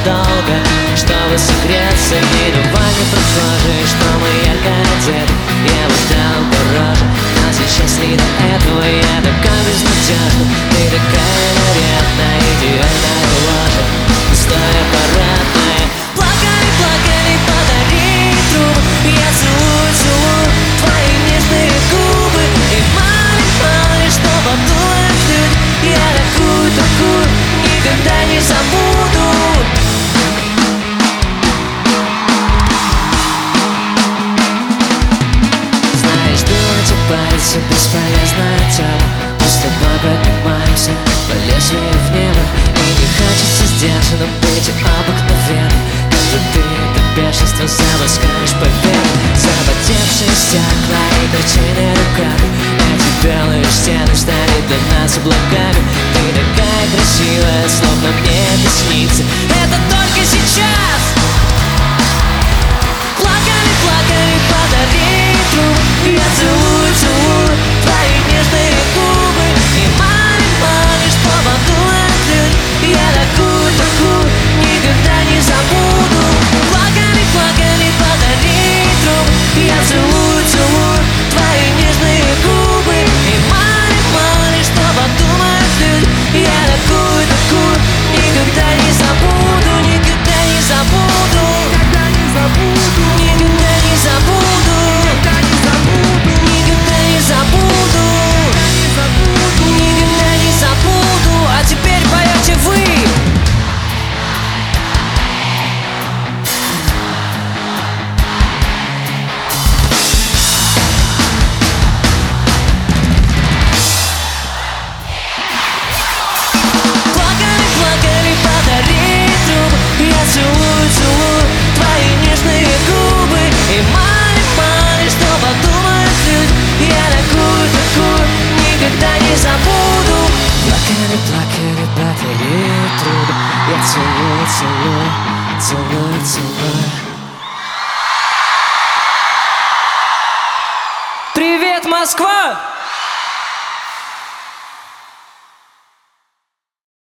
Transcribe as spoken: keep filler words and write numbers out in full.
долго, чтобы согреться. Не давай мне прохожий, что мы ярко одеты. Я бы дал дороже, но сейчас не до этого. Я такая безнадежна, ты такая нарядная, идеальная ложа, пустая аппаратная. Плакали, плакали, подари трубы. Я целую, целую твои нежные губы. И мало ли, мало ли, что подумают люди. Я такую, такую никогда не забуду. Знаешь, думать и париться бесполезное дело. Мы с тобой поднимаемся по лезвию в небо. И не хочется сдержанно быть обыкновенным. Когда ты это бешенство запускаешь по венам. Запотевшие стекла и причины руками. Эти белые стены стали для нас облаками. Ты такая красивая, словно мне это снится. Это только сейчас. Плакали, плакали, подари трубы. Я целую, целую твои нежные губы. И мало, мало, что подумают люди. Я такую, такую никогда не забуду. Плакали, плакали, подари трубы. Я целую, целую твои нежные губы. И мало, мало, что подумают люди. Я такую, такую никогда не забуду. Никогда не забуду. Никогда не забуду. Никогда не забуду. Никогда не забуду. Никогда не забуду. А теперь поете вы. Плакали, плакали, подари трубы. Я целую, целую твои нежные губы. И мало, мало, что подумают люди. Я такую, такую никогда не забуду. Плакали, плакали, подари трубы. Я целую, целую, целую, целую. Привет, Москва!